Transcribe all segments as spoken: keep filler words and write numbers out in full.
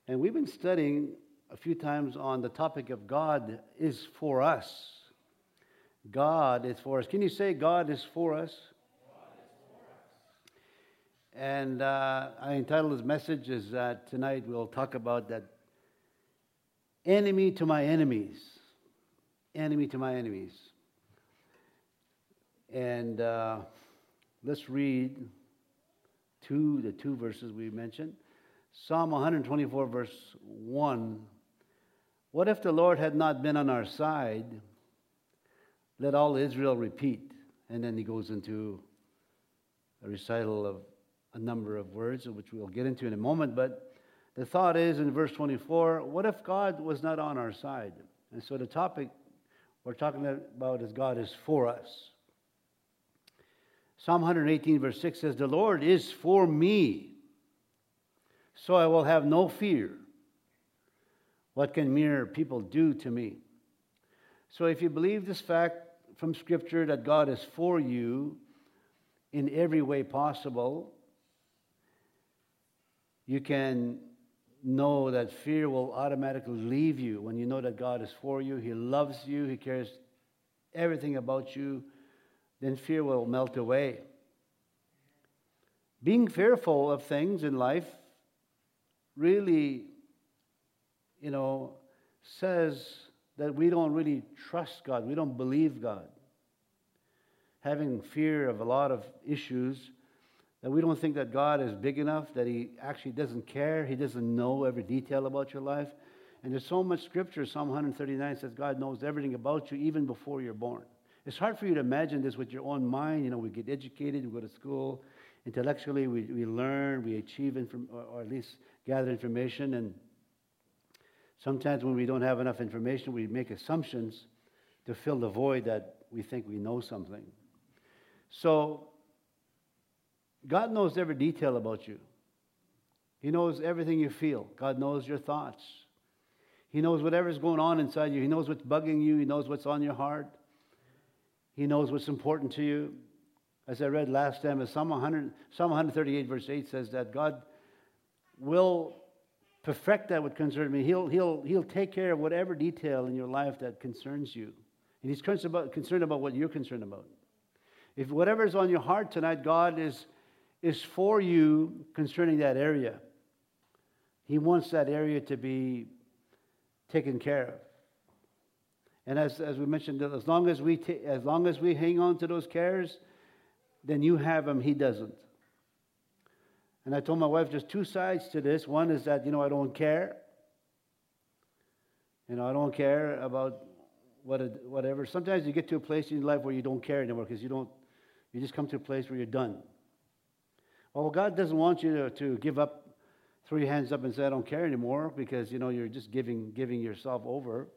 And we've been studying a few times on the topic of God is for us. God is for us. Can you say God is for us? God is for us. And uh, I entitled this message is that tonight we'll talk about that enemy to my enemies. Enemy to my enemies. And uh, let's read two, the two verses we mentioned. Psalm one twenty-four, verse one. What if the Lord had not been on our side? Let all Israel repeat. And then he goes into a recital of a number of words, which we'll get into in a moment. But the thought is in verse twenty-four, what if God was not on our side? And so the topic we're talking about is God is for us. Psalm one eighteen, verse six says, the Lord is for me, so I will have no fear. What can mere people do to me? So if you believe this fact from Scripture that God is for you in every way possible, you can know that fear will automatically leave you when you know that God is for you. He loves you. He cares everything about you. Then fear will melt away. Being fearful of things in life really, you know, says that we don't really trust God. We don't believe God. Having fear of a lot of issues, that we don't think that God is big enough, that He actually doesn't care. He doesn't know every detail about your life. And there's so much Scripture. Psalm one thirty-nine says God knows everything about you even before you're born. It's hard for you to imagine this with your own mind. You know, we get educated, we go to school. Intellectually, we, we learn, we achieve, inform, or, or at least gather information. And sometimes when we don't have enough information, we make assumptions to fill the void that we think we know something. So, God knows every detail about you. He knows everything you feel. God knows your thoughts. He knows whatever's going on inside you. He knows what's bugging you. He knows what's on your heart. He knows what's important to you. As I read last time, Psalm one hundred, Psalm one thirty-eight, verse eight says that God will perfect that what concerns me. He'll, he'll, he'll take care of whatever detail in your life that concerns you. And He's concerned about, concerned about what you're concerned about. If whatever's on your heart tonight, God is, is for you concerning that area. He wants that area to be taken care of. And as, as we mentioned, as long as we ta- as long as we hang on to those cares, then you have Him, He doesn't. And I told my wife there's two sides to this. One is that, you know, I don't care. You know, I don't care about what it, whatever. Sometimes you get to a place in your life where you don't care anymore because you don't, you just come to a place where you're done. Well, God doesn't want you to, to give up, throw your hands up and say, I don't care anymore, because, you know, you're just giving giving yourself over.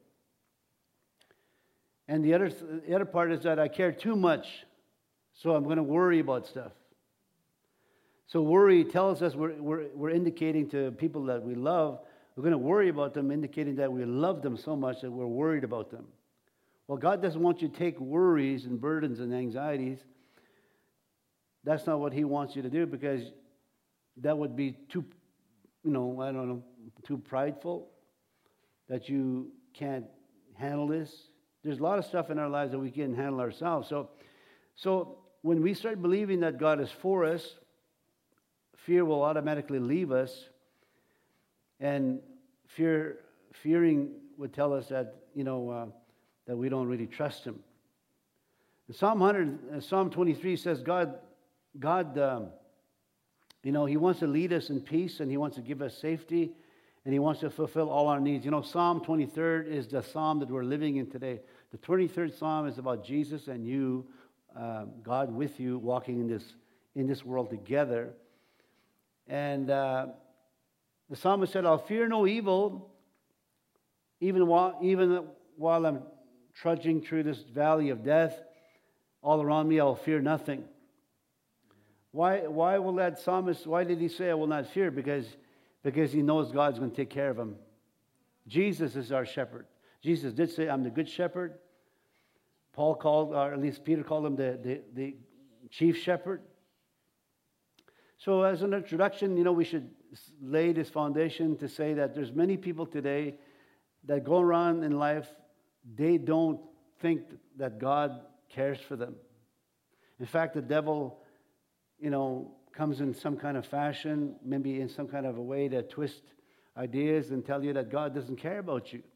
And the other, the other part is that I care too much, so I'm going to worry about stuff. So worry tells us we're, we're, we're indicating to people that we love, we're going to worry about them, indicating that we love them so much that we're worried about them. Well, God doesn't want you to take worries and burdens and anxieties. That's not what He wants you to do, because that would be too, you know, I don't know, too prideful, that you can't handle this. There's a lot of stuff in our lives that we can't handle ourselves. So, so when we start believing that God is for us, fear will automatically leave us, and fear, fearing would tell us that, you know, uh, that we don't really trust Him. Psalm one hundred, uh, Psalm twenty-three says God, God, um, you know, He wants to lead us in peace, and He wants to give us safety, and He wants to fulfill all our needs. You know, Psalm twenty-three is the psalm that we're living in today. The twenty-third Psalm is about Jesus and you, uh, God with you, walking in this in this world together. And uh, the psalmist said, I'll fear no evil, even while, even while I'm trudging through this valley of death. All around me, I'll fear nothing. Why, why will that psalmist, why did he say, I will not fear? Because, because he knows God's going to take care of him. Jesus is our shepherd. Jesus did say, I'm the good shepherd. Paul called, or at least Peter called him the, the, the chief shepherd. So as an introduction, you know, we should laid his foundation to say that there's many people today that go around in life, they don't think that God cares for them. In fact, the devil, you know, comes in some kind of fashion, maybe in some kind of a way to twist ideas and tell you that God doesn't care about you.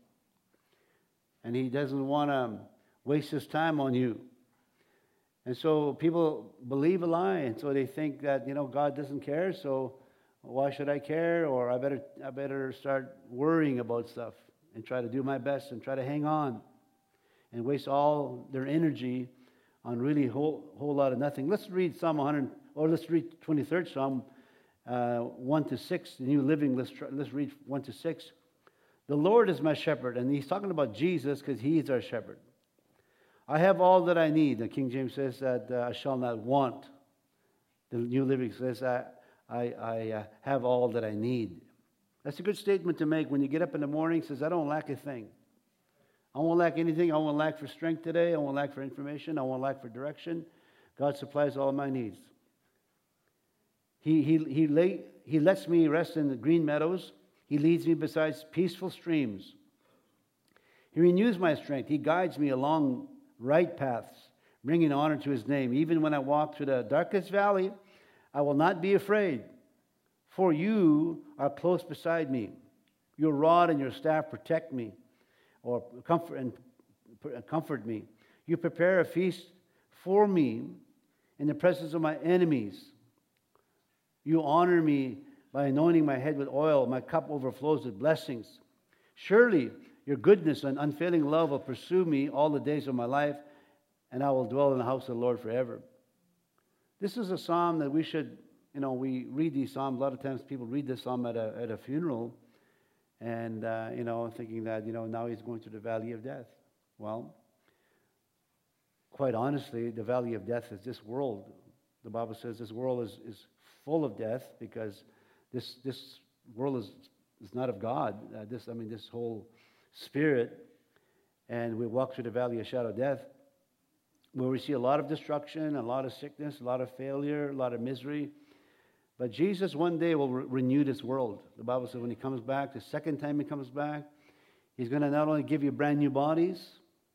And he doesn't want to waste his time on you. And so people believe a lie, and so they think that, you know, God doesn't care, so why should I care? Or I better I better start worrying about stuff and try to do my best and try to hang on and waste all their energy on really a whole, whole lot of nothing. Let's read Psalm one hundred, or let's read twenty-third Psalm, uh, one to six, the New Living. Let's, try, let's read one to six. The Lord is my shepherd, and he's talking about Jesus because he is our shepherd. I have all that I need. The King James says that uh, I shall not want. The New Living says that I, I uh, have all that I need. That's a good statement to make when you get up in the morning. It says, I don't lack a thing. I won't lack anything. I won't lack for strength today. I won't lack for information. I won't lack for direction. God supplies all my needs. He, he, he, lay, he lets me rest in the green meadows. He leads me beside peaceful streams. He renews my strength. He guides me along right paths, bringing honor to his name. Even when I walk through the darkest valley, I will not be afraid, for you are close beside me. Your rod and your staff protect me, or comfort and comfort me. You prepare a feast for me in the presence of my enemies. You honor me by anointing my head with oil. My cup overflows with blessings. Surely your goodness and unfailing love will pursue me all the days of my life, and I will dwell in the house of the Lord forever. This is a psalm that we should, you know, we read these psalms. A lot of times people read this psalm at a, at a funeral, and, uh, you know, thinking that, you know, now he's going through the valley of death. Well, quite honestly, the valley of death is this world. The Bible says this world is, is full of death because this this world is, is not of God. Uh, this, I mean, this whole spirit, and we walk through the valley of shadow of death, where we see a lot of destruction, a lot of sickness, a lot of failure, a lot of misery. But Jesus one day will re- renew this world. The Bible says when he comes back, the second time he comes back, he's going to not only give you brand new bodies,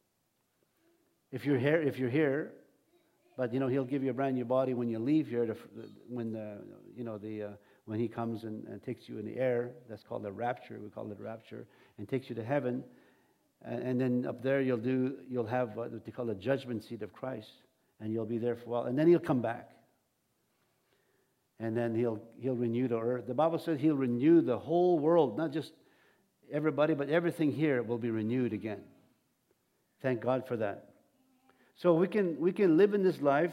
if you're here, if you're here, but you know he'll give you a brand new body when you leave here. To, when the, you know the uh, when he comes and, and takes you in the air, that's called the rapture. We call it rapture, and takes you to heaven. And then up there you'll do you'll have what they call the judgment seat of Christ, and you'll be there for a while, and then he'll come back, and then he'll he'll renew the earth. The Bible says he'll renew the whole world, not just everybody, but everything here will be renewed again. Thank God for that. So we can we can live in this life.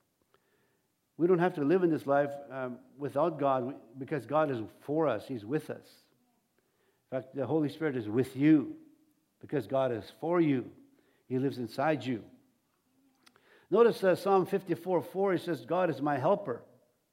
We don't have to live in this life um, without God, because God is for us. He's with us. In fact, the Holy Spirit is with you. Because God is for you. He lives inside you. Notice uh, Psalm fifty-four four, he says, God is my helper.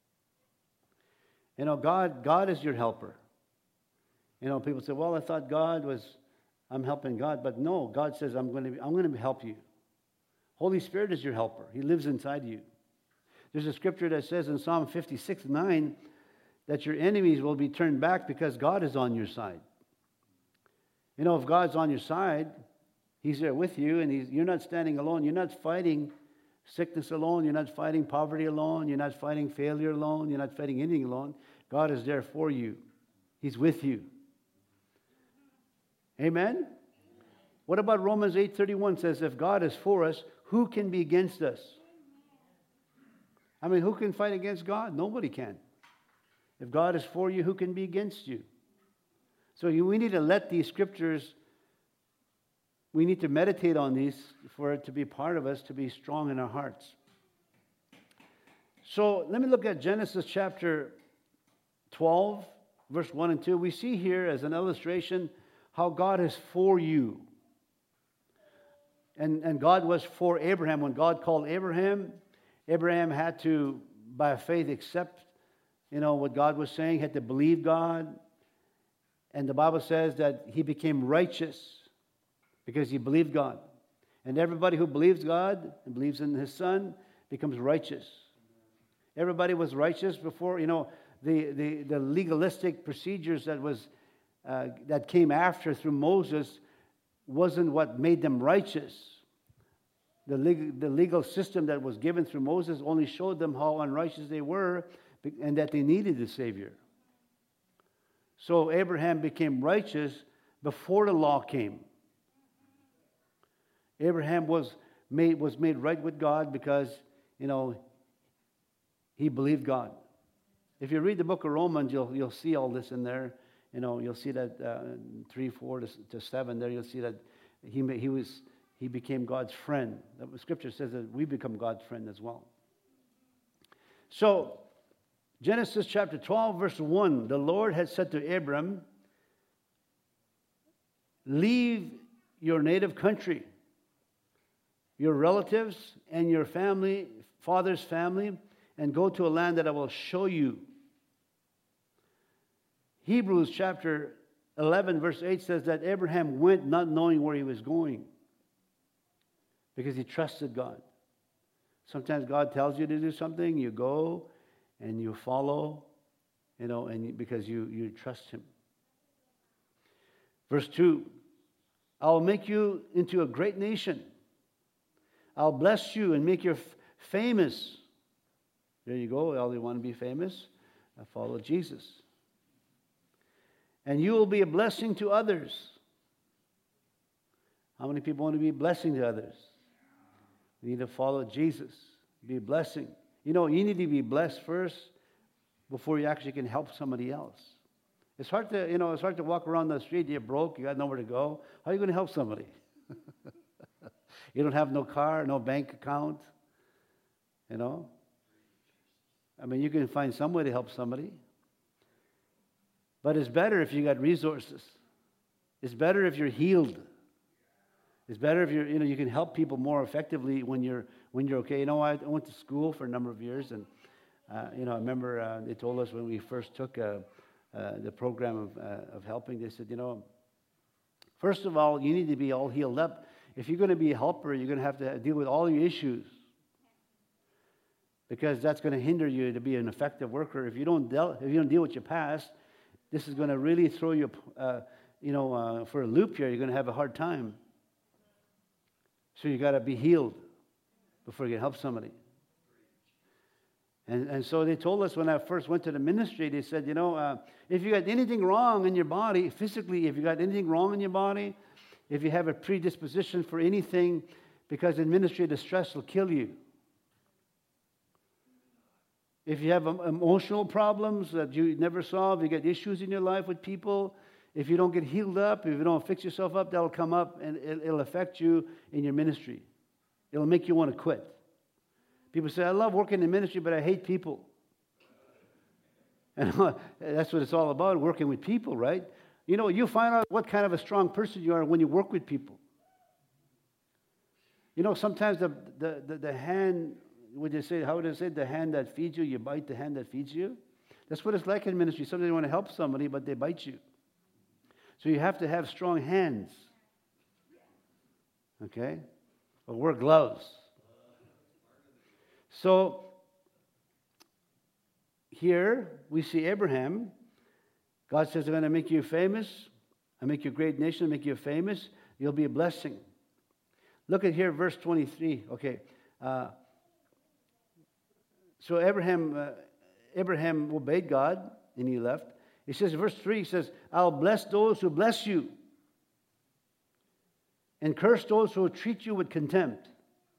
You know, God, God is your helper. You know, people say, well, I thought God was, I'm helping God. But no, God says, I'm going to, I'm going to help you. Holy Spirit is your helper. He lives inside you. There's a scripture that says in Psalm fifty-six nine that your enemies will be turned back because God is on your side. You know, if God's on your side, he's there with you, and he's, you're not standing alone. You're not fighting sickness alone. You're not fighting poverty alone. You're not fighting failure alone. You're not fighting anything alone. God is there for you. He's with you. Amen? What about Romans eight thirty-one says, if God is for us, who can be against us? I mean, who can fight against God? Nobody can. If God is for you, who can be against you? So you, we need to let these scriptures, we need to meditate on these for it to be part of us, to be strong in our hearts. So let me look at Genesis chapter twelve, verse one and two. We see here as an illustration how God is for you. And, and God was for Abraham. When God called Abraham, Abraham had to, by faith, accept, you know, what God was saying, had to believe God. And the Bible says that he became righteous because he believed God. And everybody who believes God and believes in his Son becomes righteous. Everybody was righteous before, you know, the, the, the legalistic procedures that was uh, that came after through Moses wasn't what made them righteous. The legal, the legal system that was given through Moses only showed them how unrighteous they were and that they needed a Savior. So Abraham became righteous before the law came. Abraham was made, was made right with God because, you know, he believed God. If you read the book of Romans, you'll, you'll see all this in there. You know, you'll see that uh, three, four to, to seven there, you'll see that he, he, was, he became God's friend. The scripture says that we become God's friend as well. So, Genesis chapter twelve, verse one, the Lord had said to Abram, leave your native country, your relatives and your family, father's family, and go to a land that I will show you. Hebrews chapter eleven, verse eight says that Abraham went not knowing where he was going because he trusted God. Sometimes God tells you to do something, you go and you follow, you know, and you, because you, you trust Him. Verse two, I'll make you into a great nation. I'll bless you and make you f- famous. There you go. All you want to be famous? I follow Jesus. And you will be a blessing to others. How many people want to be a blessing to others? You need to follow Jesus. Be a blessing. You know, you need to be blessed first before you actually can help somebody else. It's hard to, you know, it's hard to walk around the street, you're broke, you got nowhere to go. How are you going to help somebody? You don't have no car, no bank account, you know. I mean, you can find some way to help somebody. But it's better if you got resources. It's better if you're healed. It's better if you're, you know, you can help people more effectively when you're when you're okay. You know, I, I went to school for a number of years, and uh, you know, I remember uh, they told us when we first took uh, uh, the program of uh, of helping. They said, you know, first of all, you need to be all healed up. If you're going to be a helper, you're going to have to deal with all your issues, because that's going to hinder you to be an effective worker. If you don't deal, if you don't deal with your past, this is going to really throw you, uh, you know, uh, for a loop here. You're going to have a hard time. So you got to be healed before you can help somebody. And and so they told us when I first went to the ministry, they said, you know, uh, if you got anything wrong in your body, physically, if you got anything wrong in your body, if you have a predisposition for anything, because in ministry the stress will kill you. If you have emotional problems that you never solve, you get issues in your life with people, if you don't get healed up, if you don't fix yourself up, that'll come up and it'll affect you in your ministry. It'll make you want to quit. People say, I love working in ministry, but I hate people. And that's what it's all about, working with people, right? You know, you find out what kind of a strong person you are when you work with people. You know, sometimes the, the, the, the hand, would you say, how would I say, the hand that feeds you, you bite the hand that feeds you? That's what it's like in ministry. Sometimes you want to help somebody, but they bite you. So you have to have strong hands. Okay? Or wear gloves. So, here we see Abraham. God says, I'm going to make you famous. I'll make you a great nation. I'll make you famous. You'll be a blessing. Look at here, verse twenty-three. Okay. Uh, so Abraham, uh, Abraham obeyed God, and he left. He says, verse three, he says, I'll bless those who bless you, and curse those who treat you with contempt.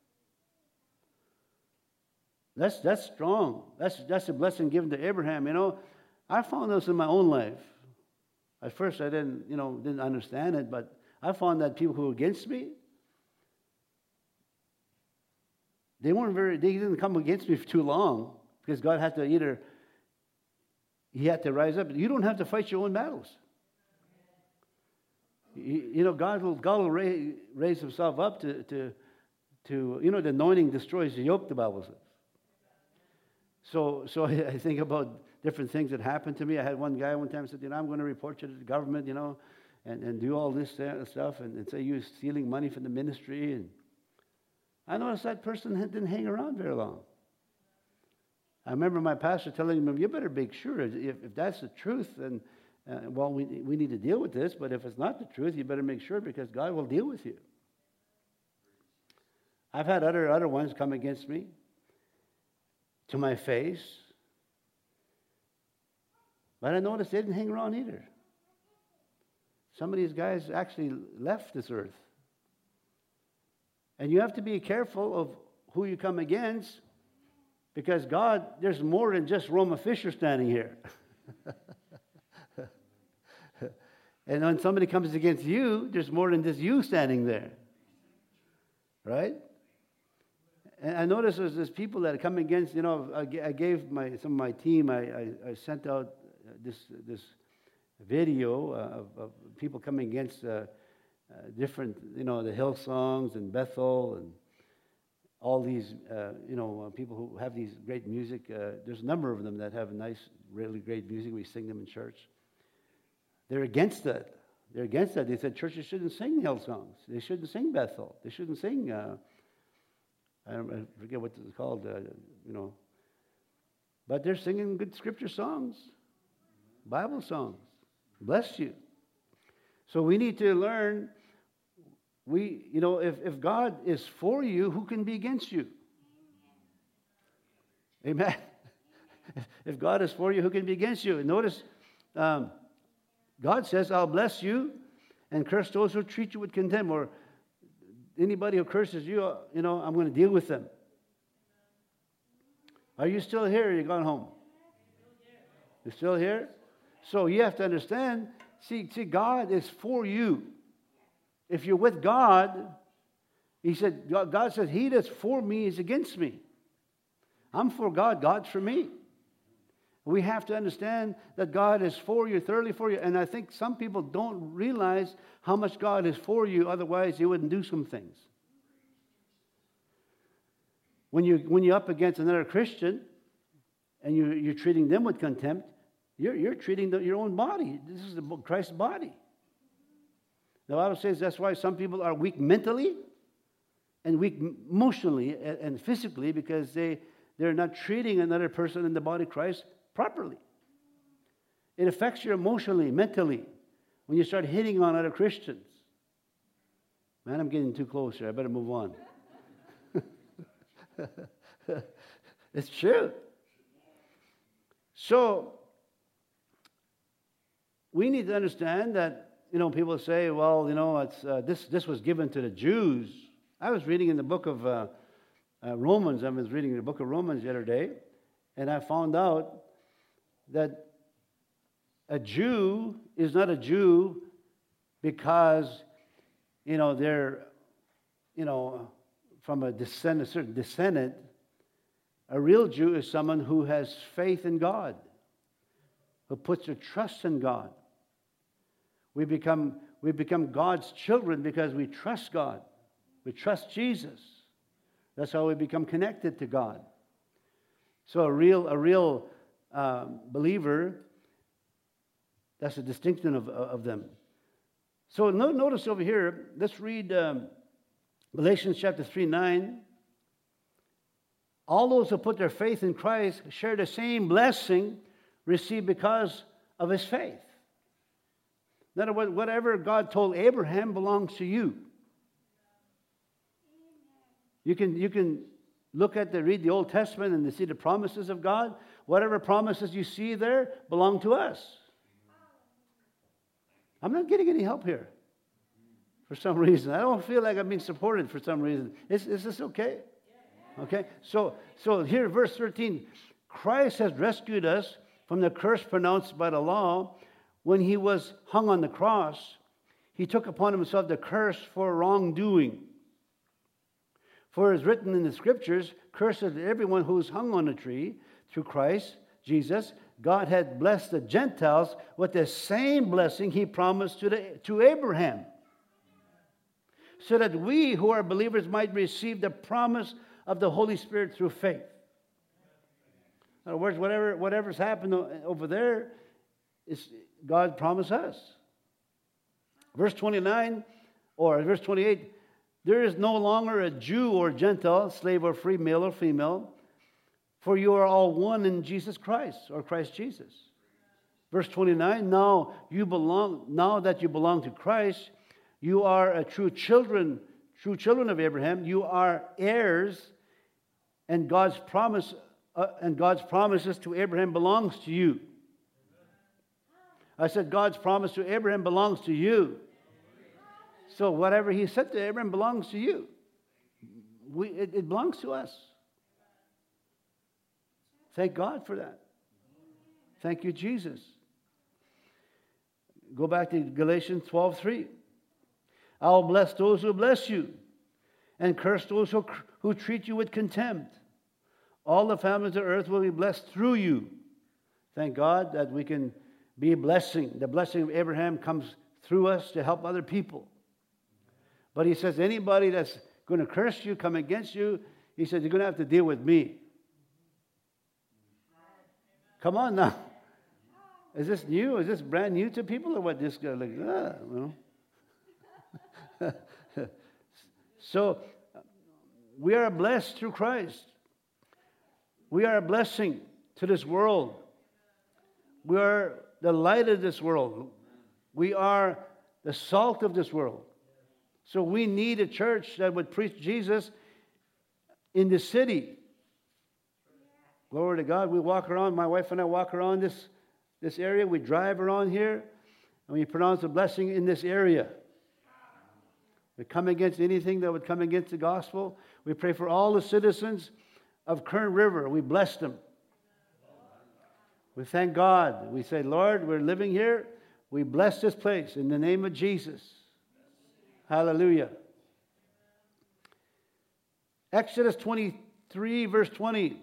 That's that's strong. That's that's a blessing given to Abraham. You know, I found this in my own life. At first, I didn't, you know, didn't understand it, but I found that people who were against me, they weren't very. They didn't come against me for too long, because God had to either. He had to rise up. You don't have to fight your own battles. You, you know, God will God will raise, raise Himself up to to to. You know, the anointing destroys the yoke, the Bible says. So, so I think about different things that happened to me. I had one guy one time said, you know, I'm going to report you to the government, you know, and, and do all this stuff, and, and say you're stealing money from the ministry. And I noticed that person didn't hang around very long. I remember my pastor telling me, you better make sure, if, if that's the truth, then, uh, well, we, we need to deal with this, but if it's not the truth, you better make sure because God will deal with you. I've had other, other ones come against me to my face, but I noticed they didn't hang around either. Some of these guys actually left this earth. And you have to be careful of who you come against, because God, there's more than just Roma Fisher standing here. And when somebody comes against you, there's more than just you standing there. Right? And I noticed there's, there's people that come against, you know, I, I gave my some of my team, I, I, I sent out this this video uh, of, of people coming against uh, uh, different, you know, the Hillsongs and Bethel and all these, uh, you know, uh, people who have these great music. Uh, there's a number of them that have nice, really great music. We sing them in church. They're against that. They're against that. They said churches shouldn't sing Hillsongs. They shouldn't sing Bethel. They shouldn't sing, uh, I, don't, I forget what it's called, uh, you know. But they're singing good scripture songs, Bible songs. Bless you. So we need to learn, we, you know, if, if God is for you, who can be against you? Amen. If God is for you, who can be against you? And notice, um, God says, I'll bless you and curse those who treat you with contempt. Or anybody who curses you, you know, I'm going to deal with them. Are you still here or you gone home? You're still here? So you have to understand, see, see, God is for you. If you're with God, He said, God says, He that's for me is against me. I'm for God, God's for me. We have to understand that God is for you, thoroughly for you. And I think some people don't realize how much God is for you, otherwise He wouldn't do some things. When, you, when you're up against another Christian and you, you're treating them with contempt, you're, you're treating the, your own body. This is the, Christ's body. The Bible says that's why some people are weak mentally and weak emotionally and, and physically, because they, they're not treating another person in the body of Christ properly. It affects you emotionally, mentally, when you start hitting on other Christians. Man, I'm getting too close here. I better move on. It's true. So, we need to understand that, you know, people say, well, you know, it's uh, this this was given to the Jews. I was reading in the book of uh, uh, Romans. I was reading the book of Romans the other day, and I found out that a Jew is not a Jew because, you know, they're, you know, from a descendant, a certain descendant. A real Jew is someone who has faith in God, who puts their trust in God. We become, we become God's children because we trust God. We trust Jesus. That's how we become connected to God. So a real, a real um, believer, that's a distinction of, of them. So notice over here, let's read um, Galatians chapter three, nine. All those who put their faith in Christ share the same blessing received because of his faith. In other words, whatever God told Abraham belongs to you. You can, you can look at the, read the Old Testament and see the promises of God. Whatever promises you see there belong to us. I'm not getting any help here for some reason. I don't feel like I'm being supported for some reason. Is, is this okay? Okay, so so here, verse thirteen, Christ has rescued us from the curse pronounced by the law. When he was hung on the cross, he took upon himself the curse for wrongdoing. For it is written in the scriptures, cursed is everyone who is hung on a tree. Through Christ Jesus, God had blessed the Gentiles with the same blessing he promised to, the, to Abraham, so that we who are believers might receive the promise of the Holy Spirit through faith. In other words, whatever whatever's happened over there, is God promised us. Verse twenty-nine, or verse twenty-eight, there is no longer a Jew or Gentile, slave or free, male or female, For you are all one in Jesus Christ, or Christ Jesus. Verse twenty-nine, now you belong, now that you belong to Christ, you are a true children, true children of Abraham. You are heirs, and God's promise, uh, and God's promises to Abraham belongs to you. I said God's promise to Abraham belongs to you. So whatever He said to Abraham belongs to you. We, it, it belongs to us. Thank God for that. Thank you, Jesus. Go back to Galatians twelve three. I will bless those who bless you, and curse those who, who treat you with contempt. All the families of earth will be blessed through you. Thank God that we can be a blessing. The blessing of Abraham comes through us to help other people. But He says, anybody that's going to curse you, come against you, He says, you're going to have to deal with me. Come on now. Is this new? Is this brand new to people, or what? This guy like, ah, you know. So we are blessed through Christ. We are a blessing to this world. We are the light of this world. We are the salt of this world. So we need a church that would preach Jesus in the city. Glory to God. We walk around, my wife and I walk around this, this area. We drive around here, and we pronounce a blessing in this area. We come against anything that would come against the gospel. We pray for all the citizens of Kern River. We bless them. We thank God. We say, Lord, we're living here. We bless this place in the name of Jesus. Hallelujah. Exodus twenty-three, verse twenty.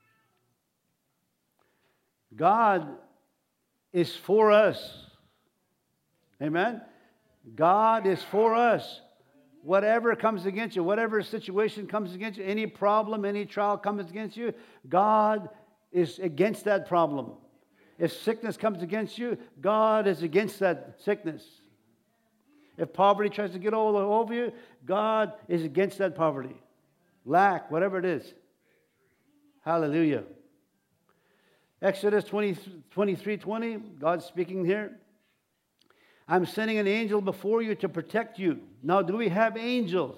God is for us. Amen? God is for us. Whatever comes against you, whatever situation comes against you, any problem, any trial comes against you, God is against that problem. If sickness comes against you, God is against that sickness. If poverty tries to get all over you, God is against that poverty. Lack, whatever it is. Hallelujah. Exodus twenty-three twenty, God's speaking here. I'm sending an angel before you to protect you. Now, do we have angels?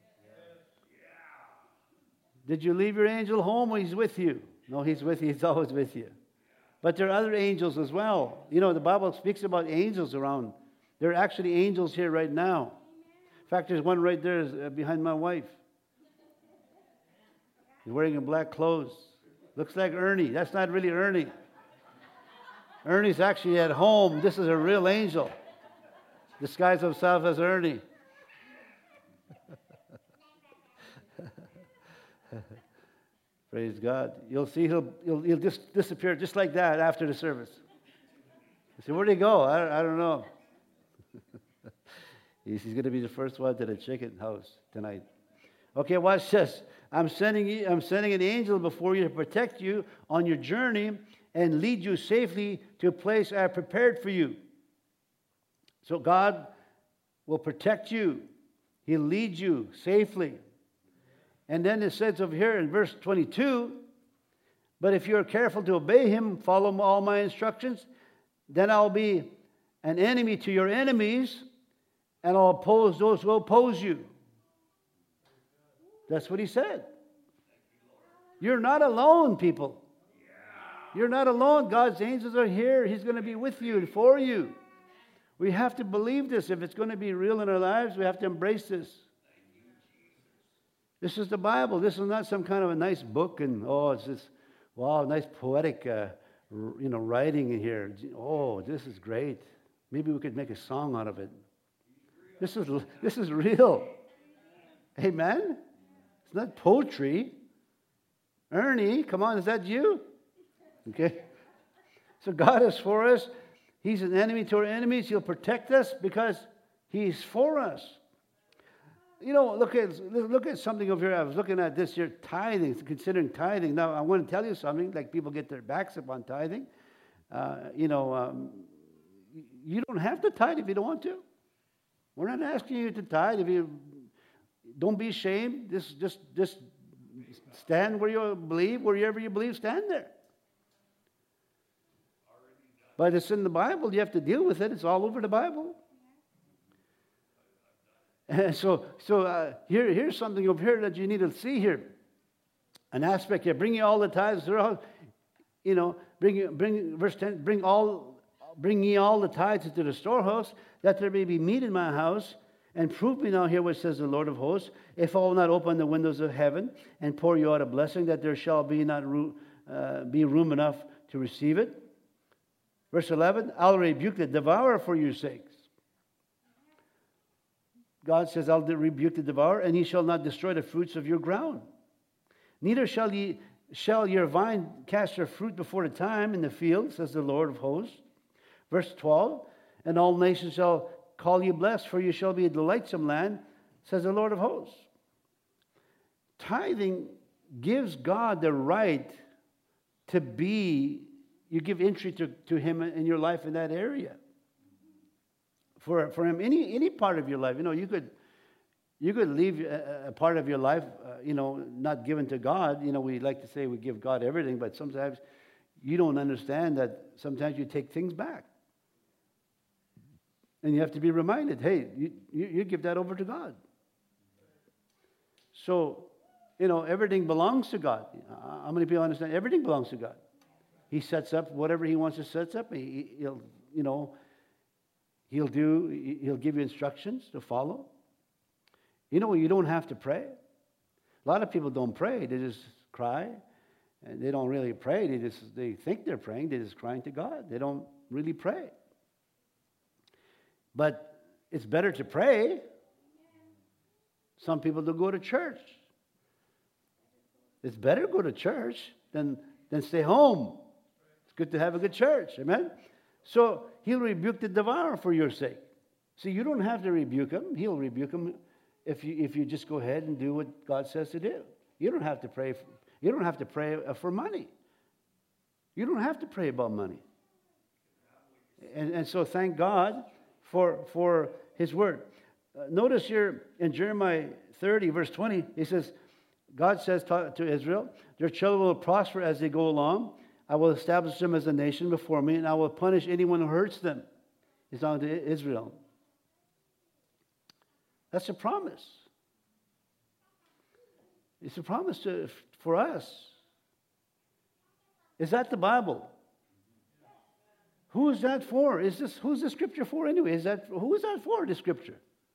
Did you leave your angel home or he's with you? No, he's with you. He's always with you. But there are other angels as well. You know, the Bible speaks about angels around. There are actually angels here right now. In fact, there's one right there behind my wife. He's wearing a black clothes. Looks like Ernie. That's not really Ernie. Ernie's actually at home. This is a real angel. Disguised himself as Ernie. Praise God. You'll see he'll, he'll, he'll just disappear just like that after the service. You say, where'd he go? I, I don't know. He's, he's going to be the first one to the chicken house tonight. Okay, watch this. I'm sending you, I'm sending an angel before you to protect you on your journey and lead you safely to a place I have prepared for you. So God will protect you. He'll lead you safely. And then it says over here in verse twenty-two, but if you are careful to obey Him, follow all my instructions, then I'll be an enemy to your enemies, and I'll oppose those who oppose you. That's what He said. You're not alone, people. You're not alone. God's angels are here. He's going to be with you and for you. We have to believe this. If it's going to be real in our lives, we have to embrace this. This is the Bible. This is not some kind of a nice book and, oh, it's this, wow, nice poetic, uh, you know, writing in here. Oh, this is great. Maybe we could make a song out of it. This is, this is real. Amen? It's not poetry. Ernie, come on, is that you? Okay. So God is for us. He's an enemy to our enemies. He'll protect us because He's for us. You know, look at look at something over here. I was looking at this here, tithing, considering tithing. Now, I want to tell you something, like people get their backs up on tithing. Uh, you know, um, you don't have to tithe if you don't want to. We're not asking you to tithe. If you don't be ashamed, just, just, just stand where you believe, wherever you believe, stand there. But it's in the Bible. You have to deal with it. It's all over the Bible. And so, so uh, here, here's something over here that you need to see here. An aspect here. Bring you all the tithes. You know, bring, bring, verse ten, bring all, bring ye all the tithes into the storehouse, that there may be meat in my house. And prove me now here what says the Lord of hosts, if I will not open the windows of heaven and pour you out a blessing, that there shall be not room, uh, be room enough to receive it. Verse eleven, I'll rebuke the devourer for your sakes. God says, I'll rebuke the devourer, and he shall not destroy the fruits of your ground. Neither shall ye shall your vine cast her fruit before the time in the field, says the Lord of hosts. Verse twelve, and all nations shall call you blessed, for you shall be a delightsome land, says the Lord of hosts. Tithing gives God the right to be, you give entry to, to Him in your life in that area. For, for Him, any any part of your life, you know, you could you could leave a, a part of your life, uh, you know, not given to God. You know, we like to say we give God everything, but sometimes you don't understand that sometimes you take things back. And you have to be reminded, hey, you, you, you give that over to God. So, you know, everything belongs to God. How many people understand? Everything belongs to God. He sets up whatever He wants to set up. He, he'll, you know, He'll do, He'll give you instructions to follow. You know, you don't have to pray. A lot of people don't pray. They just cry. And they don't really pray. They just, they think they're praying. They're just crying to God. They don't really pray. But it's better to pray. Some people don't go to church. It's better to go to church than, than stay home. It's good to have a good church. Amen? So He'll rebuke the devourer for your sake. See, you don't have to rebuke him. He'll rebuke him if you, if you just go ahead and do what God says to do. You don't have to pray for, you don't have to pray for money. You don't have to pray about money. And, and so thank God for, for His word. Uh, notice here in Jeremiah thirty, verse twenty, He says, God says to, to Israel, their children will prosper as they go along. I will establish them as a nation before me, and I will punish anyone who hurts them. It's on to Israel. That's a promise. It's a promise to, for us. Is that the Bible? Who is that for? Is this who's the scripture for anyway? Is that who is that for? The scripture.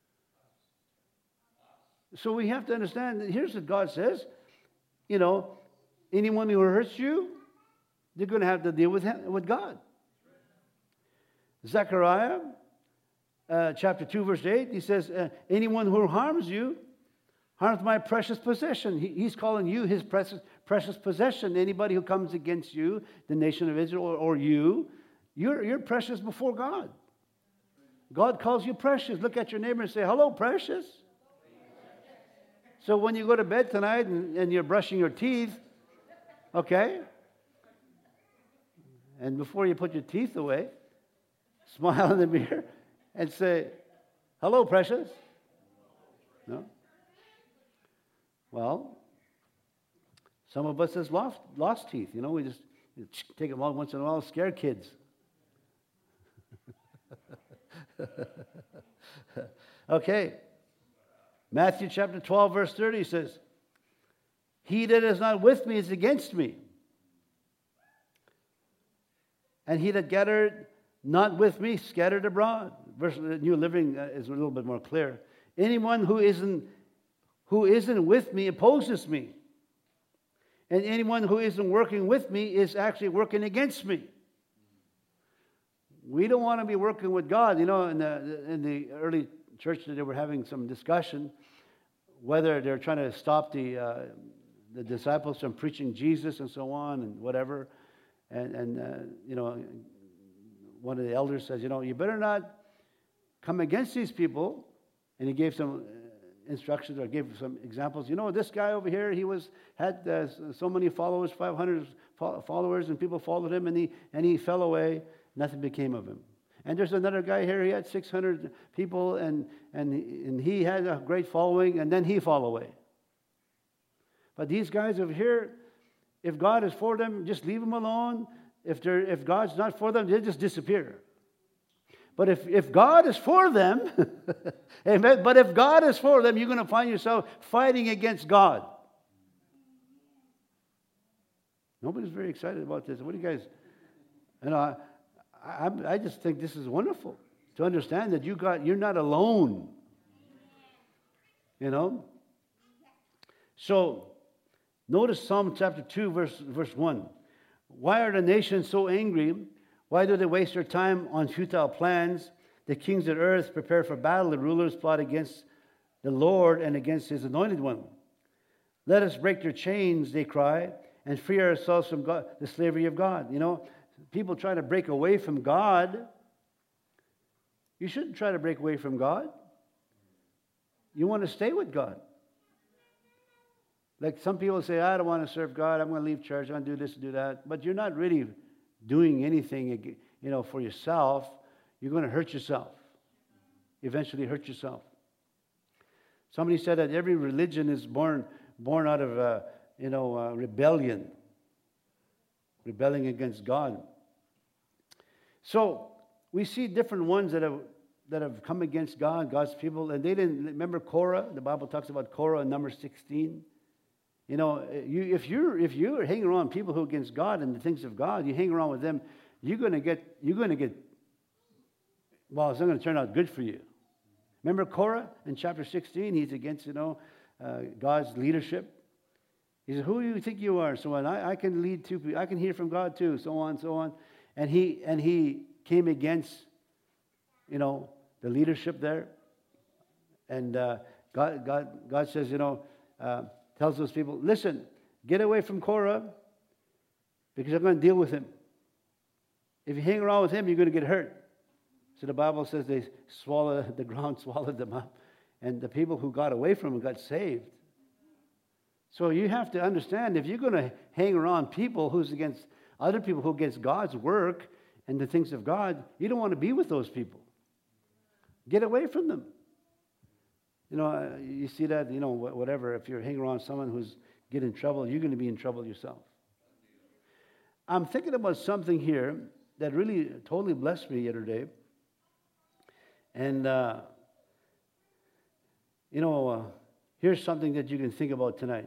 So we have to understand that here's what God says. You know, anyone who hurts you, they're going to have to deal with him, with God. Zechariah uh, chapter two, verse eight, he says, uh, anyone who harms you harms my precious possession. He, he's calling you His precious, precious possession. Anybody who comes against you, the nation of Israel, or, or you, You're, you're precious before God. God calls you precious. Look at your neighbor and say, hello, precious. So when you go to bed tonight and, and you're brushing your teeth, okay? And before you put your teeth away, smile in the mirror and say, hello, precious. No? Well, some of us has lost, lost teeth. You know, we just take them out once in a while, scare kids. Okay. Matthew chapter twelve, verse thirty says, he that is not with me is against me. And he that gathered not with me scattered abroad. Verse the New Living is a little bit more clear. Anyone who isn't who isn't with me opposes me. And anyone who isn't working with me is actually working against me. We don't want to be working with God. You know, in the, in the early church, they were having some discussion whether they're trying to stop the uh, the disciples from preaching Jesus and so on and whatever. And, and uh, you know, one of the elders says, you know, you better not come against these people. And he gave some instructions or gave some examples. You know, this guy over here, he was had uh, so many followers, five hundred followers, and people followed him, and he and he fell away. Nothing became of him. And there's another guy here, he had six hundred people, and, and, and he had a great following, and then he fell away. But these guys over here, if God is for them, just leave them alone. If they're if God's not for them, they just disappear. But if, if God is for them, amen, but if God is for them, you're going to find yourself fighting against God. Nobody's very excited about this. What do you guys, you know, I, I, I just think this is wonderful to understand that you got, you're not alone. You know? So, notice Psalm chapter two, verse, verse one. Why are the nations so angry? Why do they waste their time on futile plans? The kings of earth prepare for battle. The rulers plot against the Lord and against His anointed one. Let us break their chains, they cry, and free ourselves from God, the slavery of God. You know, people try to break away from God. You shouldn't try to break away from God. You want to stay with God. Like some people say, I don't want to serve God. I'm going to leave church. I'm going to do this and do that. But you're not really doing anything, you know, for yourself. You're going to hurt yourself. Eventually hurt yourself. Somebody said that every religion is born born out of, uh, you know, uh, rebellion. Rebelling against God. So we see different ones that have that have come against God, God's people, and they didn't remember Korah. The Bible talks about Korah in number sixteen. You know, you, if you're if you're hanging around people who are against God and the things of God, you hang around with them, you're going to get you're going to get. Well, it's not going to turn out good for you. Remember Korah in chapter sixteen? He's against, you know, uh, God's leadership. He said, "Who do you think you are?" So on. I, I can lead two people. I can hear from God too. So on, so on. And he and he came against, you know, the leadership there. And uh, God, God, God says, you know, uh, tells those people, listen, get away from Korah because I'm going to deal with him. If you hang around with him, you're going to get hurt. So the Bible says they swallowed, the ground swallowed them up. And the people who got away from him got saved. So you have to understand, if you're going to hang around people who's against other people who are against God's work and the things of God, you don't want to be with those people. Get away from them. You know, you see that, you know, whatever. If you're hanging around someone who's getting in trouble, you're going to be in trouble yourself. I'm thinking about something here that really totally blessed me yesterday. And, uh, you know, uh, here's something that you can think about tonight.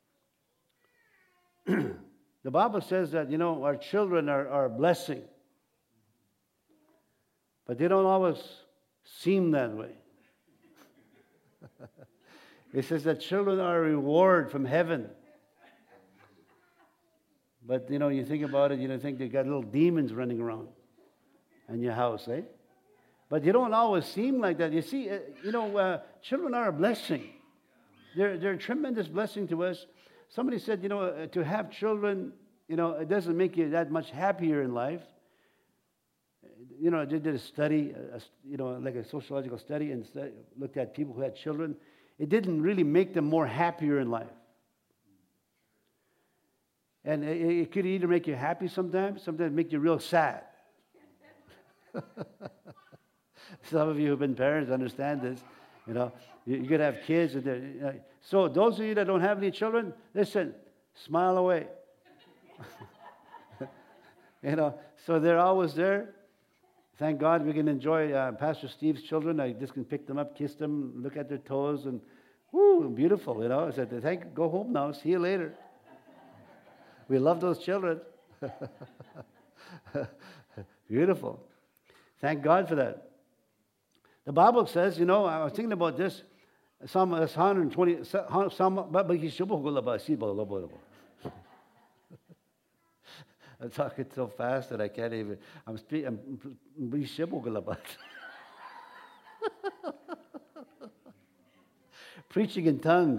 The Bible says that, you know, our children are, are a blessing. But they don't always seem that way. It says that children are a reward from heaven. But, you know, you think about it, you don't think they got little demons running around in your house, eh? But you don't always seem like that. You see, uh, you know, uh, children are a blessing. They're, they're a tremendous blessing to us. Somebody said, you know, uh, to have children, you know, it doesn't make you that much happier in life. You know, they did a study, a, you know, like a sociological study, and study, looked at people who had children. It didn't really make them more happier in life. And it, it could either make you happy sometimes, sometimes make you real sad. Some of you who've been parents understand this. You know, you, you could have kids. And you know, so those of you that don't have any children, listen, smile away. You know, so they're always there. Thank God we can enjoy uh, Pastor Steve's children. I just can pick them up, kiss them, look at their toes, and whoo, beautiful, you know. I said, thank, go home now. See you later. We love those children. Beautiful. Thank God for that. The Bible says, you know, I was thinking about this. Psalm one twenty, Psalm, I'm talking so fast that I can't even, I'm speaking, I'm preaching in tongues.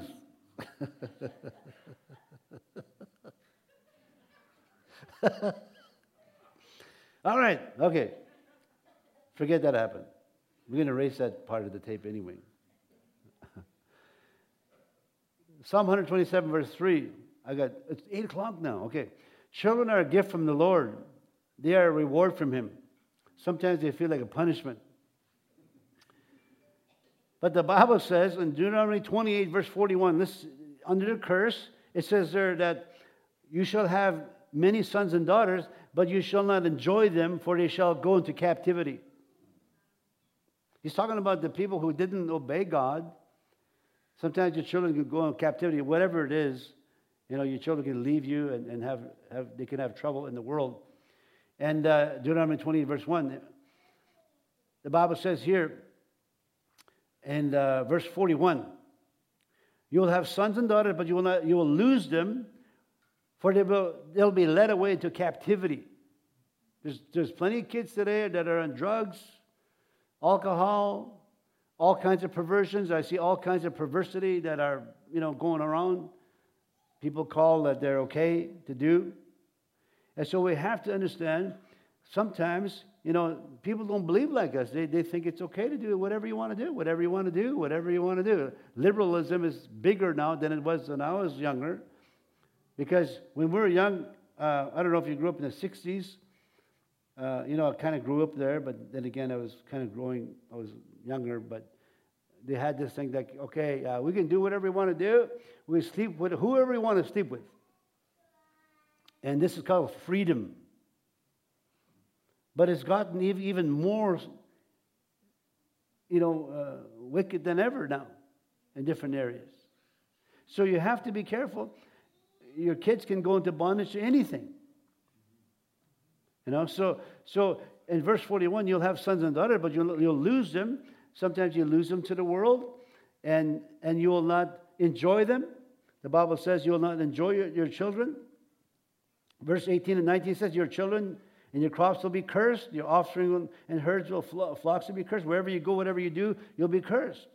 All right, okay. Forget that happened. We're going to erase that part of the tape anyway. Psalm one twenty-seven, verse three. I got, it's eight o'clock now. Okay. Children are a gift from the Lord. They are a reward from Him. Sometimes they feel like a punishment. But the Bible says in Deuteronomy twenty-eight, verse forty-one, this, under the curse, It says there that you shall have many sons and daughters, but you shall not enjoy them, for they shall go into captivity. He's talking about the people who didn't obey God. Sometimes your children can go into captivity, whatever it is. You know, your children can leave you and, and have, have they can have trouble in the world. And uh, Deuteronomy twenty, verse one, the Bible says here in uh, verse forty-one, you will have sons and daughters, but you will not. You will lose them, for they will they'll be led away into captivity. There's there's plenty of kids today that are on drugs, alcohol, all kinds of perversions. I see all kinds of perversity that are you know going around. People call that they're okay to do. And so we have to understand, sometimes, you know, people don't believe like us. They, they think it's okay to do whatever you want to do, whatever you want to do, whatever you want to do. Liberalism is bigger now than it was when I was younger. Because when we were young, uh, I don't know if you grew up in the sixties. Uh, you know, I kind of grew up there, but then again, I was kind of growing, I was younger, but they had this thing like, okay, uh, we can do whatever we want to do. We sleep with whoever we want to sleep with. And this is called freedom. But it's gotten even more, you know, uh, wicked than ever now in different areas. So you have to be careful. Your kids can go into bondage to anything. You know, so so in verse forty-one, you'll have sons and daughters, but you'll, you'll lose them. Sometimes you lose them to the world, and, and you will not enjoy them. The Bible says you will not enjoy your, your children. Verse eighteen and nineteen says, your children and your crops will be cursed. Your offspring and herds will flocks will be cursed. Wherever you go, whatever you do, you'll be cursed.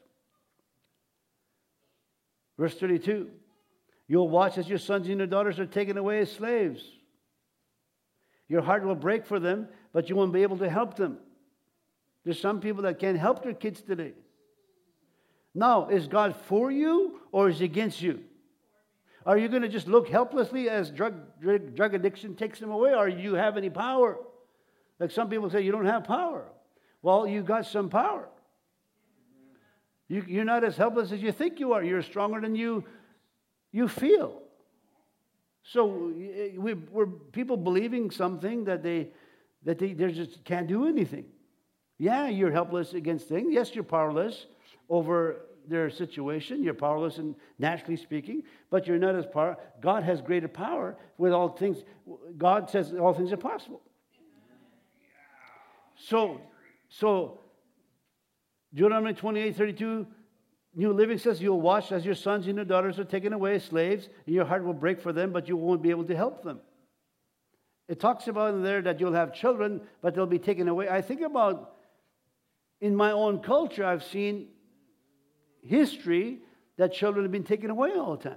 Verse thirty-two, you'll watch as your sons and your daughters are taken away as slaves. Your heart will break for them, but you won't be able to help them. There's some people that can't help their kids today. Now, is God for you or is He against you? Are you going to just look helplessly as drug, drug, drug addiction takes them away, or do you have any power? Like some people say, you don't have power. Well, you got some power. You, you're not as helpless as you think you are. You're stronger than you, you feel. So we, we're people believing something that they that they, they just can't do anything. Yeah, you're helpless against things. Yes, you're powerless over their situation. You're powerless, in naturally speaking, but you're not as power. God has greater power with all things. God says all things are possible. So, so Deuteronomy twenty-eight thirty-two, New Living says, you'll watch as your sons and your daughters are taken away as slaves, and your heart will break for them, but you won't be able to help them. It talks about in there that you'll have children, but they'll be taken away. I think about, in my own culture, I've seen history that children have been taken away all the time.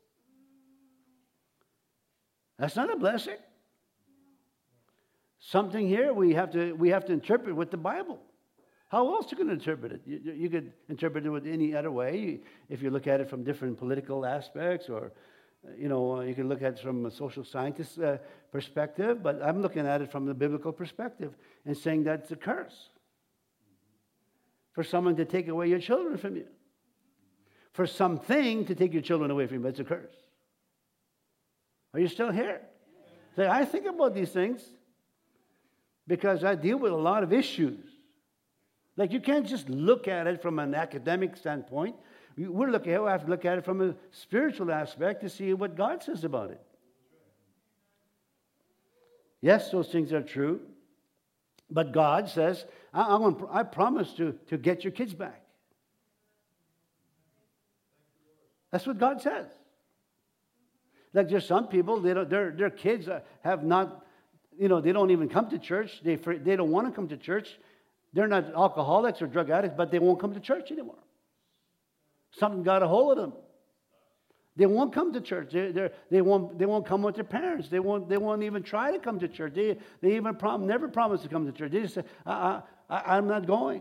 That's not a blessing. Something here we have to we have to interpret with the Bible. How else are you going to interpret it? You, you could interpret it with any other way. If you look at it from different political aspects, or you know, you can look at it from a social scientist uh, perspective. But I'm looking at it from the biblical perspective and saying that's a curse for someone to take away your children from you. For something to take your children away from you, it's a curse. Are you still here? So I think about these things because I deal with a lot of issues. Like, you can't just look at it from an academic standpoint. We're looking at, we have to look at it from a spiritual aspect to see what God says about it. Yes, those things are true. But God says, I, I, want, I promise to, to get your kids back. That's what God says. Like, there's some people, they don't, their, their kids have not, you know, they don't even come to church. They, they don't want to come to church. They're not alcoholics or drug addicts, but they won't come to church anymore. Something got a hold of them. They won't come to church. They, they're, they won't. They won't come with their parents. They won't. They won't even try to come to church. They. They even prom, never promise to come to church. They just say, I, I, "I'm not going."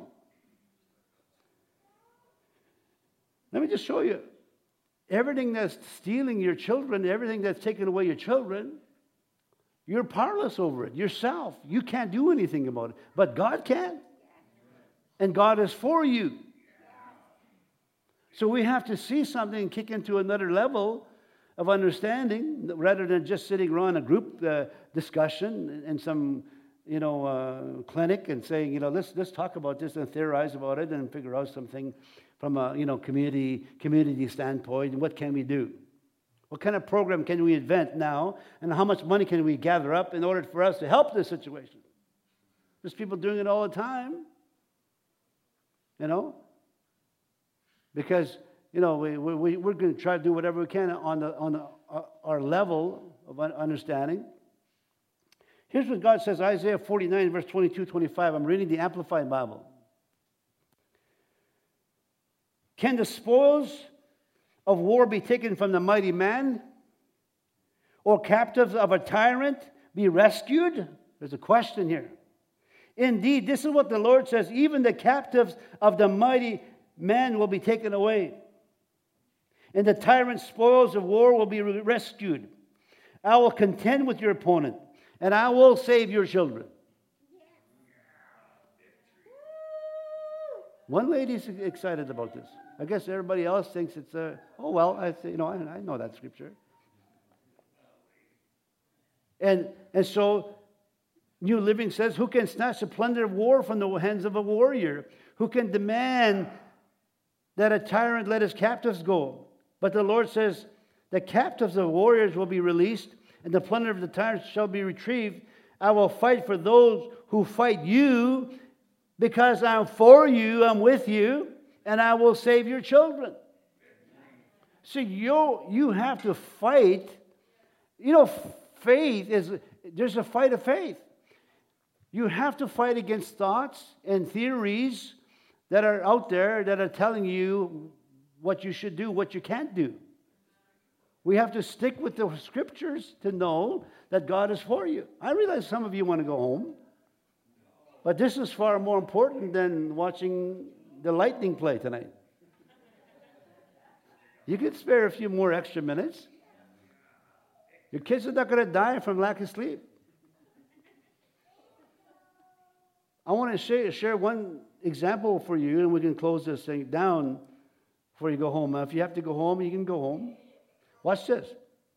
Let me just show you. Everything that's stealing your children, everything that's taking away your children, you're powerless over it yourself. You can't do anything about it, but God can. And God is for you. So we have to see something and kick into another level of understanding rather than just sitting around a group uh, discussion in some, you know, uh, clinic and saying, you know, let's let's talk about this and theorize about it and figure out something from a, you know, community community standpoint. And what can we do? What kind of program can we invent now? And how much money can we gather up in order for us to help this situation? There's people doing it all the time, you know, because, you know, we, we, we're going to try to do whatever we can on, the, on the, uh, our level of understanding. Here's what God says, Isaiah forty-nine, verse twenty-two, twenty-five. I'm reading the Amplified Bible. Can the spoils of war be taken from the mighty man? Or captives of a tyrant be rescued? There's a question here. Indeed, this is what the Lord says, even the captives of the mighty man will be taken away, and the tyrant's spoils of war will be rescued. I will contend with your opponent, and I will save your children. One lady's excited about this. I guess everybody else thinks it's a, oh, well, I, you know, I, I know that scripture. And, and so, New Living says, who can snatch the plunder of war from the hands of a warrior? Who can demand that a tyrant let his captives go? But the Lord says, the captives of warriors will be released, and the plunder of the tyrants shall be retrieved. I will fight for those who fight you, because I'm for you, I'm with you, and I will save your children. So you, you have to fight. You know, faith is, there's a fight of faith. You have to fight against thoughts and theories that are out there that are telling you what you should do, what you can't do. We have to stick with the scriptures to know that God is for you. I realize some of you want to go home, but this is far more important than watching the Lightning play tonight. You could spare a few more extra minutes. Your kids are not going to die from lack of sleep. I want to share, share one example for you, and we can close this thing down before you go home. Now, if you have to go home, you can go home. Watch this.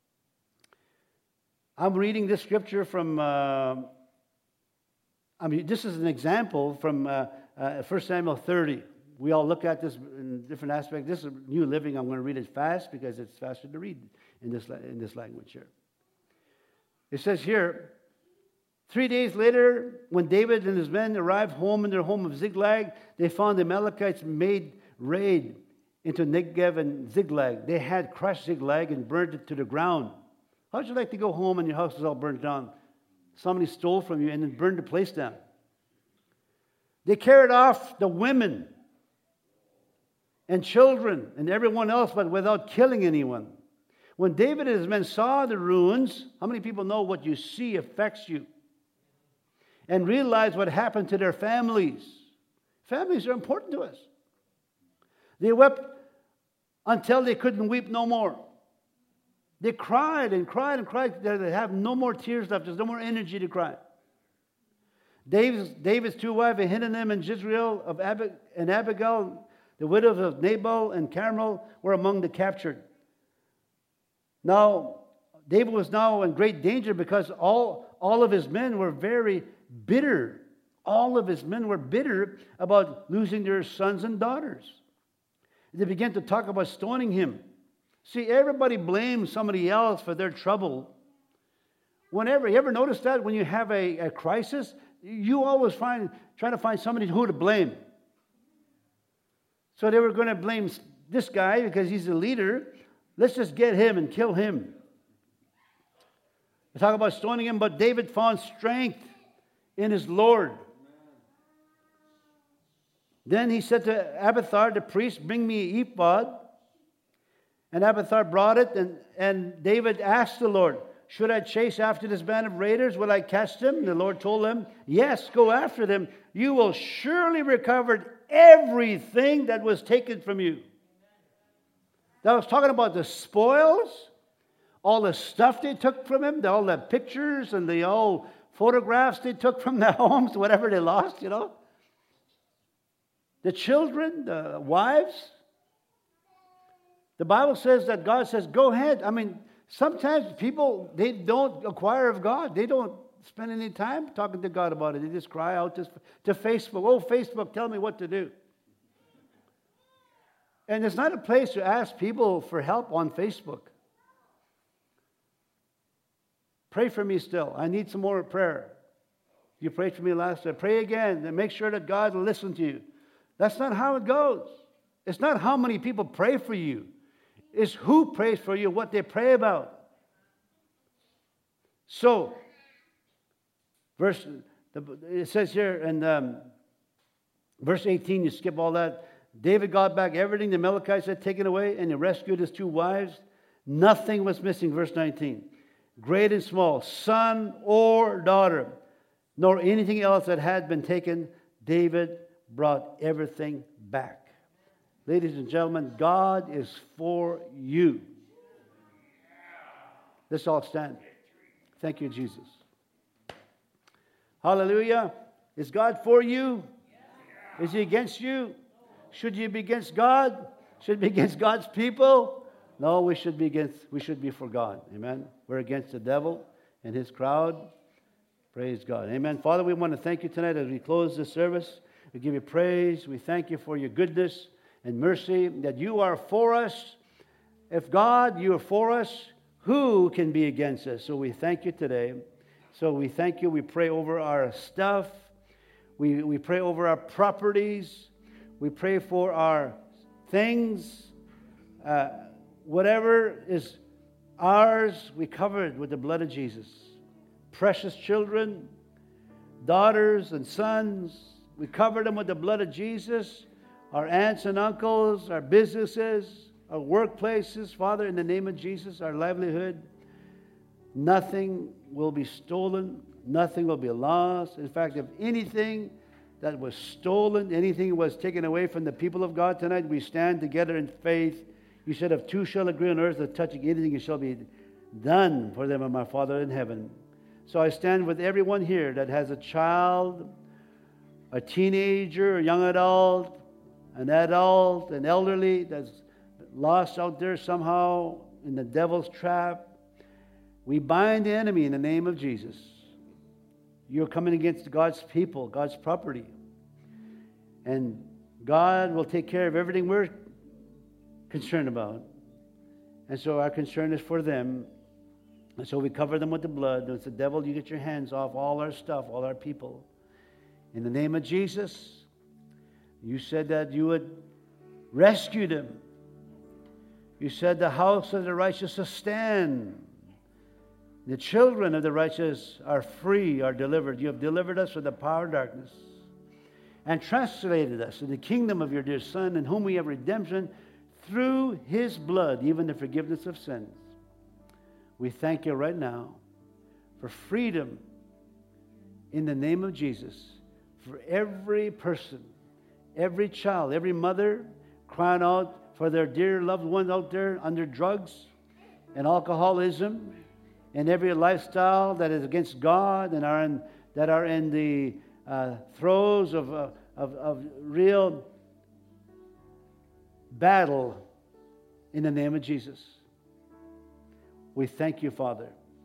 I'm reading this scripture from, uh, I mean, this is an example from uh, uh, First Samuel thirty. We all look at this in different aspects. This is New Living. I'm going to read it fast because it's faster to read in this, in this language here. It says here, three days later, when David and his men arrived home in their home of Ziklag, they found the Amalekites made raid into Negev and Ziklag. They had crushed Ziklag and burned it to the ground. How'd you like to go home and your house is all burned down? Somebody stole from you and then burned the place down. They carried off the women and children and everyone else, but without killing anyone. When David and his men saw the ruins, how many people know what you see affects you? And realized what happened to their families. Families are important to us. They wept until they couldn't weep no more. They cried and cried and cried. They have no more tears left. There's no more energy to cry. David's, David's two wives, Ahinoam and Jezreel of Ab- and Abigail, the widows of Nabal and Carmel, were among the captured. Now, David was now in great danger because all, all of his men were very bitter. All of his men were bitter about losing their sons and daughters. They began to talk about stoning him. See, everybody blames somebody else for their trouble. Whenever, you ever notice that when you have a, a crisis, you always find try to find somebody who to blame. So they were going to blame this guy because he's the leader. Let's just get him and kill him. They talk about stoning him, but David found strength in his Lord. Then he said to Abiathar, the priest, bring me an ephod. And Abiathar brought it, and, and David asked the Lord, should I chase after this band of raiders? Will I catch them? And the Lord told him, yes, go after them. You will surely recover everything that was taken from you. That was talking about the spoils, all the stuff they took from him, all the pictures and the old photographs they took from their homes, whatever they lost, you know. The children, the wives. The Bible says that God says, go ahead. I mean, Sometimes people, they don't inquire of God. They don't spend any time talking to God about it. They just cry out to, to Facebook. Oh, Facebook, tell me what to do. And it's not a place to ask people for help on Facebook. Pray for me still. I need some more prayer. You prayed for me last time. Pray again and make sure that God will listen to you. That's not how it goes. It's not how many people pray for you. It's who prays for you, what they pray about. So, verse it says here in um, verse eighteen, you skip all that. David got back everything the Amalekites had taken away, and he rescued his two wives. Nothing was missing, verse nineteen. Great and small, son or daughter, nor anything else that had been taken, David brought everything back. Ladies and gentlemen, God is for you. Let's all stand. Thank you, Jesus. Hallelujah. Is God for you? Is He against you? Should you be against God? Should you be against God's people? No, we should be against, we should be for God. Amen. We're against the devil and his crowd. Praise God. Amen. Father, we want to thank you tonight as we close this service. We give you praise. We thank you for your goodness and mercy, that you are for us. If God, you are for us, who can be against us? So we thank you today. So we thank you. We pray over our stuff. We, we pray over our properties. We pray for our things. Uh, whatever is ours, we cover it with the blood of Jesus. Precious children, daughters and sons, we cover them with the blood of Jesus. Our aunts and uncles, our businesses, our workplaces, Father, in the name of Jesus, our livelihood, nothing will be stolen, nothing will be lost. In fact, if anything that was stolen, anything was taken away from the people of God tonight, we stand together in faith. You said, if two shall agree on earth that touching anything, it shall be done for them of my Father in heaven. So I stand with everyone here that has a child, a teenager, a young adult, an adult, an elderly that's lost out there somehow in the devil's trap. We bind the enemy in the name of Jesus. You're coming against God's people, God's property. And God will take care of everything we're concerned about. And so our concern is for them. And so we cover them with the blood. It's the devil, you get your hands off all our stuff, all our people. In the name of Jesus, you said that you would rescue them. You said the house of the righteous will stand. The children of the righteous are free, are delivered. You have delivered us from the power of darkness and translated us in the kingdom of your dear Son, in whom we have redemption through His blood, even the forgiveness of sins. We thank you right now for freedom in the name of Jesus for every person, every child, every mother crying out for their dear loved ones out there under drugs and alcoholism and every lifestyle that is against God and are in, that are in the uh, throes of, uh, of, of real battle in the name of Jesus. We thank you, Father.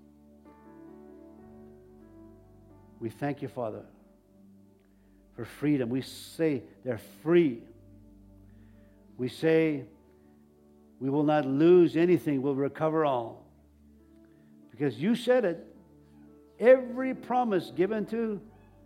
We thank you, Father, for freedom. We say they're free. We say we will not lose anything, we'll recover all. Because you said it, every promise given to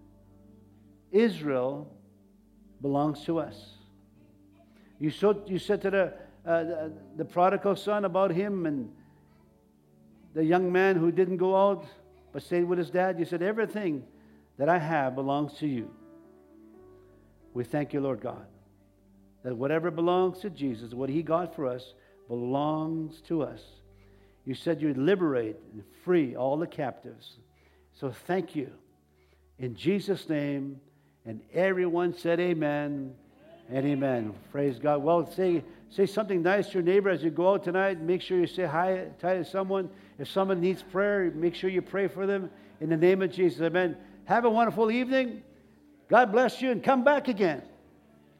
Israel belongs to us. You, so, you said to the, uh, the, the prodigal son about him and the young man who didn't go out but stayed with his dad, you said, everything that I have belongs to you. We thank you, Lord God, that whatever belongs to Jesus, what He got for us, belongs to us. You said you'd liberate and free all the captives. So thank you. In Jesus' name, and everyone said amen and amen. Praise God. Well, say, say something nice to your neighbor as you go out tonight. Make sure you say hi to someone. If someone needs prayer, make sure you pray for them in the name of Jesus. Amen. Have a wonderful evening. God bless you, and come back again.